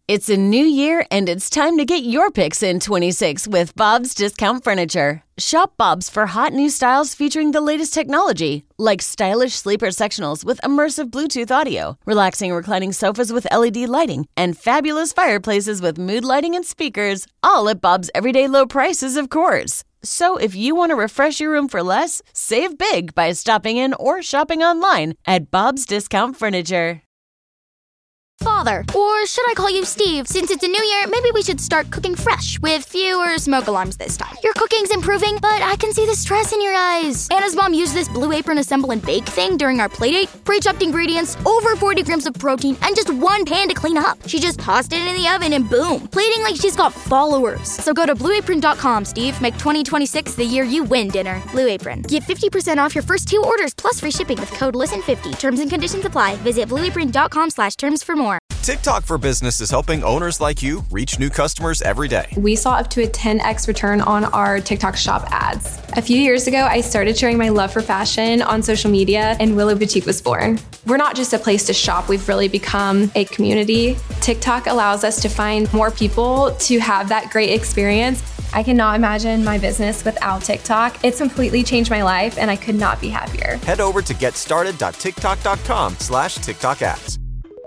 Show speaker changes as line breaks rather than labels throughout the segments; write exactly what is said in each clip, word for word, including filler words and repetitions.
It's a new year, and it's time to get your picks in twenty-six with Bob's Discount Furniture. Shop Bob's for hot new styles featuring the latest technology, like stylish sleeper sectionals with immersive Bluetooth audio, relaxing reclining sofas with L E D lighting, and fabulous fireplaces with mood lighting and speakers, all at Bob's everyday low prices, of course. So if you want to refresh your room for less, save big by stopping in or shopping online at Bob's Discount Furniture.
Father, or should I call you Steve? Since it's a new year, maybe we should start cooking fresh with fewer smoke alarms this time. Your cooking's improving, but I can see the stress in your eyes. Anna's mom used this Blue Apron assemble and bake thing during our playdate. Pre-chopped ingredients, over forty grams of protein, and just one pan to clean up. She just tossed it in the oven and boom, plating like she's got followers. So go to blue apron dot com, Steve. Make twenty twenty-six the year you win dinner. Blue Apron. Get fifty percent off your first two orders plus free shipping with code listen fifty. Terms and conditions apply. Visit blue apron dot com slash terms for more.
TikTok for Business is helping owners like you reach new customers every day.
We saw up to a ten x return on our TikTok shop ads. A few years ago, I started sharing my love for fashion on social media, and Willow Boutique was born. We're not just a place to shop, we've really become a community. TikTok allows us to find more people to have that great experience. I cannot imagine my business without TikTok. It's completely changed my life, and I could not be happier.
Head over to getstarted.tiktok.com slash TikTok ads.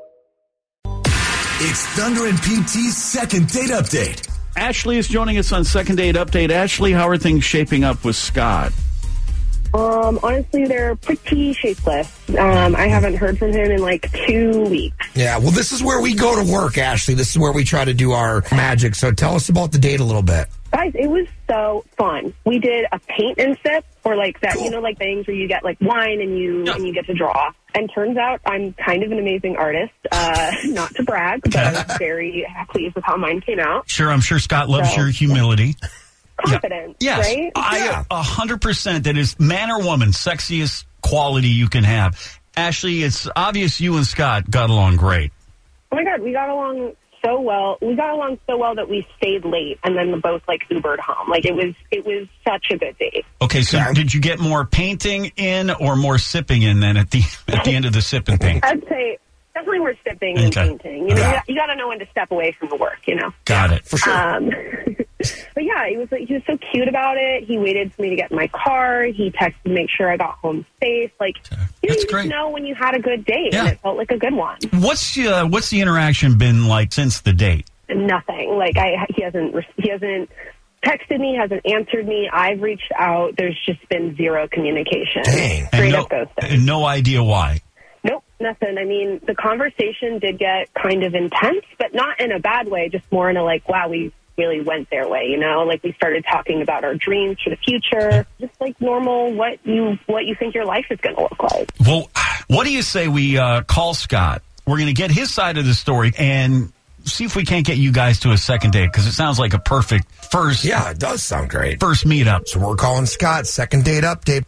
It's Thunder and P T's second date update.
Ashley is joining us on Second Date Update. Ashley, how are things shaping up with Scott?
Um, honestly, they're pretty shapeless. Um, I haven't heard from him in like two weeks.
Yeah, well, this is where we go to work, Ashley. This is where we try to do our magic. So tell us about the date a little bit.
Guys, it was so fun. We did a paint and sip, or like that, cool. You know, like things where you get like wine and you yeah. and you get to draw. And turns out I'm kind of an amazing artist. Uh, not to brag, but I was very pleased with how mine came out.
Sure, I'm sure Scott loves so. your humility.
Confidence,
yeah. yes,
right?
I
yeah.
one hundred percent. That is man or woman, sexiest quality you can have. Ashley, it's obvious you and Scott got along great.
Oh, my God, we got along so well. We got along so well that we stayed late and then both, like, Ubered home. Like, it was it was such a good date.
Okay, so yeah. did you get more painting in or more sipping in then at the at the end of the sip and paint?
I'd say definitely more sipping and
okay.
painting. You know, yeah. you got to know when to step away from the work, you know?
Got it.
For sure. Um,
but yeah, he was like, he was so cute about it. He waited for me to get in my car. He texted to make sure I got home safe. Like,
okay.
you,
That's
you
great.
just know when you had a good date,
yeah.
and it felt like a good one.
What's uh, what's the interaction been like since the date?
Nothing. Like, I he hasn't he hasn't texted me, hasn't answered me. I've reached out. There's just been zero communication.
Dang.
Straight
and no,
up ghosting.
And no idea why.
Nope, nothing. I mean, the conversation did get kind of intense, but not in a bad way, just more in a like, wow, we really went their way, you know? Like, we started talking about our dreams for the future, just like normal, what you what you think your life is going to look like.
Well, what do you say we uh, call Scott? We're going to get his side of the story and see if we can't get you guys to a second date, because it sounds like a perfect first.
Yeah, it does sound great.
First meetup.
So we're calling Scott, second date update.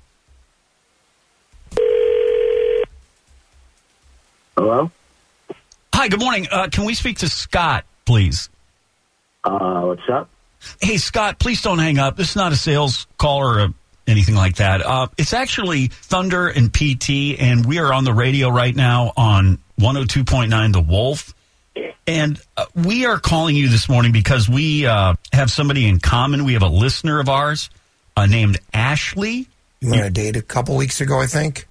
Hello?
Hi, good morning. Uh, can we speak to Scott, please?
Uh, what's up?
Hey, Scott, please don't hang up. This is not a sales call or a, anything like that. Uh, it's actually Thunder and P T, and we are on the radio right now on one oh two point nine The Wolf. And uh, we are calling you this morning because we uh, have somebody in common. We have a listener of ours uh, named Ashley.
You went on a date a couple weeks ago, I think?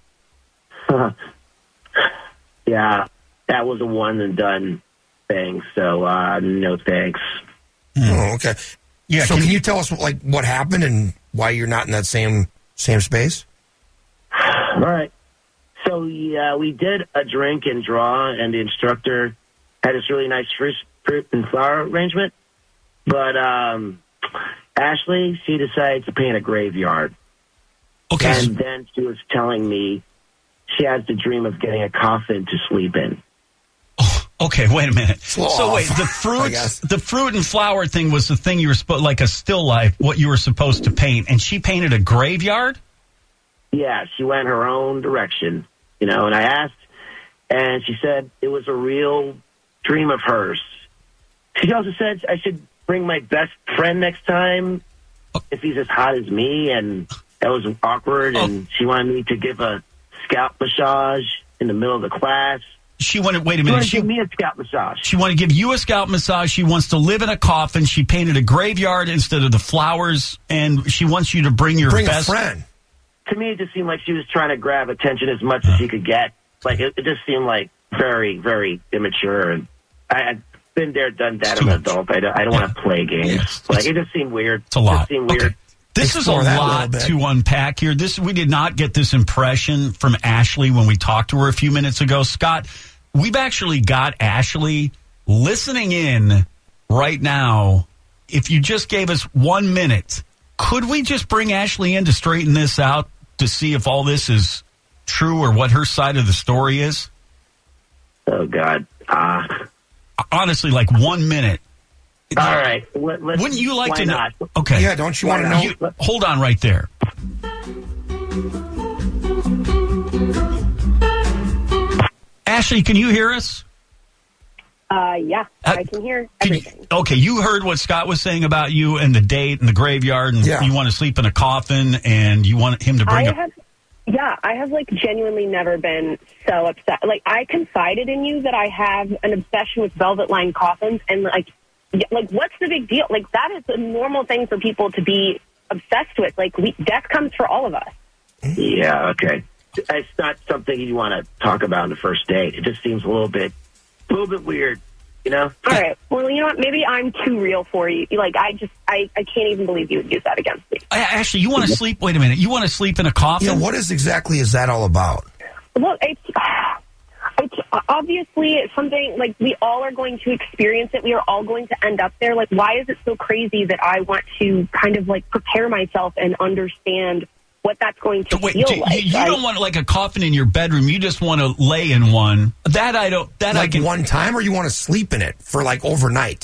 Yeah, that was a one and done thing, so uh, no thanks.
Oh, okay.
Yeah.
So
can,
can you tell us like what happened and why you're not in that same same space?
All right. So yeah, we did a drink and draw, and the instructor had this really nice fruit, fruit and flower arrangement. But um, Ashley, she decided to paint a graveyard.
Okay.
And then she was telling me she has the dream of getting a coffin to sleep in.
Oh, okay, wait a minute. So
off,
wait, the fruit, the fruit and flower thing was the thing you were supposed, like a still life, what you were supposed to paint, and she painted a graveyard?
Yeah, she went her own direction, you know. And I asked, and she said it was a real dream of hers. She also said I should bring my best friend next time if he's as hot as me, and that was awkward.
Oh.
And she wanted me to give a scalp massage in the middle of the class.
She wanted, wait a
She
minute.
wanted to
She,
give me a scalp massage.
she wanted to give you a scalp massage. She wants to live in a coffin. She painted a graveyard instead of the flowers. And she wants you to bring your
Bring
best
a friend.
To me, it just seemed like she was trying to grab attention as much as she could get. Like, it, it just seemed like very, very immature. And I, I've been there, done that as an adult. I don't, I don't
Yeah.
want to play games.
Yeah.
Like, it just seemed weird.
It's a lot.
It just seemed weird.
Okay. This
Explore
is a
that a
lot
little bit.
to unpack here. This we did not get this impression from Ashley when we talked to her a few minutes ago. Scott, we've actually got Ashley listening in right now. If you just gave us one minute, could we just bring Ashley in to straighten this out to see if all this is true or what her side of the story is?
Oh, God. Uh,
Honestly, like one minute.
all right. Let, let's,
Wouldn't you like
why
to know?
not?
Okay.
Yeah, don't you want to
Why
know?
not?
You- hold on right there. Ashley, can you hear us?
Uh, yeah,
Uh,
I can hear
Can you-
everything.
okay, you heard what Scott was saying about you and the date and the graveyard, and
Yeah.
you want to sleep in a coffin, and you want him to bring
I
a.
have, yeah, I have like genuinely never been so upset. Like I confided in you that I have an obsession with velvet lined coffins, and like, y- like what's the big deal? Like that is a normal thing for people to be obsessed with. Like we, death comes for all of us.
Yeah, okay. It's not something you want to talk about on the first date. It just seems a little bit, a little bit weird, you know?
All right. Well, you know what? Maybe I'm too real for you. Like I just, I, I can't even believe you would use that against me.
A- Ashley, you want to sleep? Wait a minute. You want to sleep in a coffin?
Yeah, what is exactly is that all about?
Look, it's, it's obviously it's something like we all are going to experience it. We are all going to end up there. Like, why is it so crazy that I want to kind of like prepare myself and understand what that's going to
Wait,
feel
do-
like?
you, you
I-
don't want like a coffin in your bedroom. You just want to lay in one. That I don't. That I
Like
can.
one time, or you want to sleep in it for like overnight?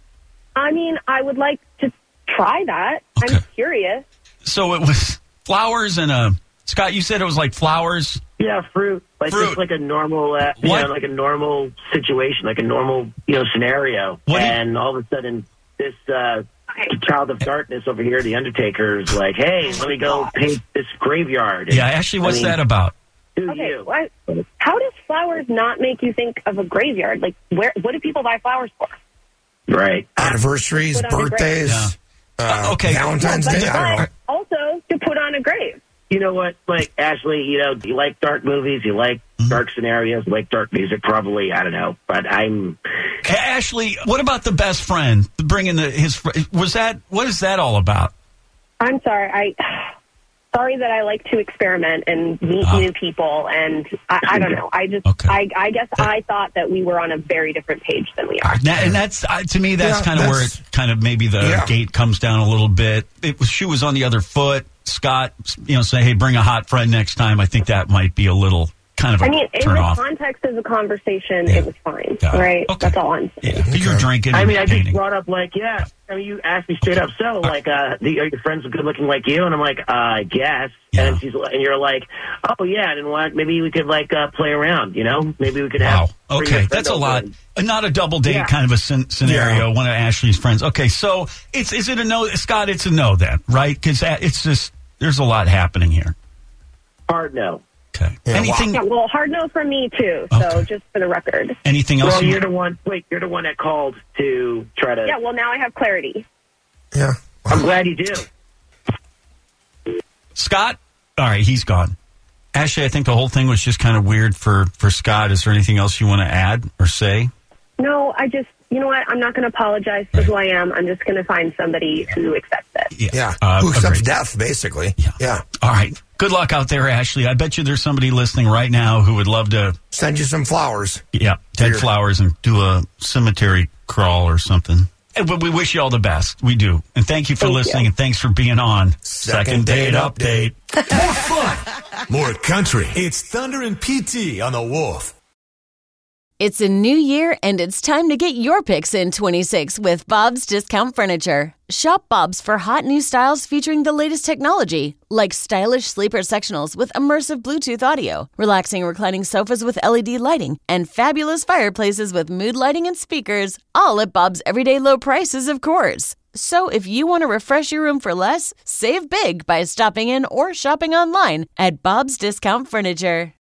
I mean, I would like to try that.
Okay.
I'm curious.
So it was flowers and a. Scott, you said it was like flowers.
Yeah, fruit. Like
Fruit.
just like a normal, uh, you
What?
know, like a normal situation, like a normal, you know, scenario.
What do you-
and all of a sudden, this uh, child of darkness over here, the Undertaker, is like, "Hey, let me go paint this graveyard." And,
Yeah, Ashley, what's
I mean,
that about?
Do
Okay,
you?
what, how does flowers not make you think of a graveyard? Like, where? What do people buy flowers for?
Right.
Anniversaries,
Put on your
birthdays,
Yeah.
uh,
Uh, okay.
Valentine's
But
Day. I don't know.
also to put on a grave.
You know what? Like, Ashley, you know, you like dark movies, you like
Mm-hmm.
dark scenarios, you like dark music, probably. I don't know. But I'm.
A- Ashley, what about the best friend bringing the his? fr- Was that what is that all about?
I'm sorry. I sorry that I like to experiment and meet
Ah.
new people, and I, I don't know. I just,
Okay.
I, I guess I thought that we were on a very different page than we are.
That, and that's uh, to me, that's
Yeah,
kind of where
that's-
it kind of maybe the
Yeah.
gate comes down a little bit. It was shoe was on the other foot. Scott, you know, say, hey, bring a hot friend next time. I think that might be a little kind of a
I mean, in
turn
the
off.
context of the conversation,
Yeah.
it was fine,
Got it.
right?
Okay.
That's all I'm saying.
Yeah, but you're
Okay.
drinking.
I
and
mean, I just
painting.
brought up like, yeah. I mean, you asked me straight up. So, like, uh, the, are your friends good looking like you? And I'm like, uh, I guess.
Yeah.
And she's and you're like, oh yeah. And what? Maybe we could like uh, play around. You know? Maybe we could
Wow.
have. bring your
Okay,
friend
that's a
over
lot.
and-
Uh, Not a double date
Yeah.
kind of a scen- scenario.
Yeah.
One of Ashley's friends. Okay, so it's is it a no, Scott? It's a no then, right? Because it's just there's a lot happening here.
Hard no.
Okay.
Yeah,
anything?
Yeah, well, hard no from me too. So
Okay.
just for the record.
Anything else?
Well,
you-
you're the one. Wait, you're the one that called to try to.
Yeah. Well, now I have clarity.
Yeah.
I'm glad you do.
Scott? All right, he's gone. Ashley, I think the whole thing was just kind of weird for, for Scott. Is there anything else you want to add or say?
No, I just, you know what? I'm not going to apologize for
Right.
who I am. I'm just going to find somebody who accepts it.
Yeah.
Uh,
Who accepts
agreed.
death, basically.
Yeah.
Yeah.
All right. Good luck out there, Ashley. I bet you there's somebody listening right now who would love to,
Send you some flowers.
yeah, dead
Here.
flowers and do a cemetery crawl or something. And we we wish you all the best. We do. And thank you for
Thank
listening
you.
and thanks for being on
Second Date Update.
More fun, more country. It's Thunder and P T on the Wolf.
It's a new year, and it's time to get your picks in twenty-six with Bob's Discount Furniture. Shop Bob's for hot new styles featuring the latest technology, like stylish sleeper sectionals with immersive Bluetooth audio, relaxing reclining sofas with L E D lighting, and fabulous fireplaces with mood lighting and speakers, all at Bob's everyday low prices, of course. So if you want to refresh your room for less, save big by stopping in or shopping online at Bob's Discount Furniture.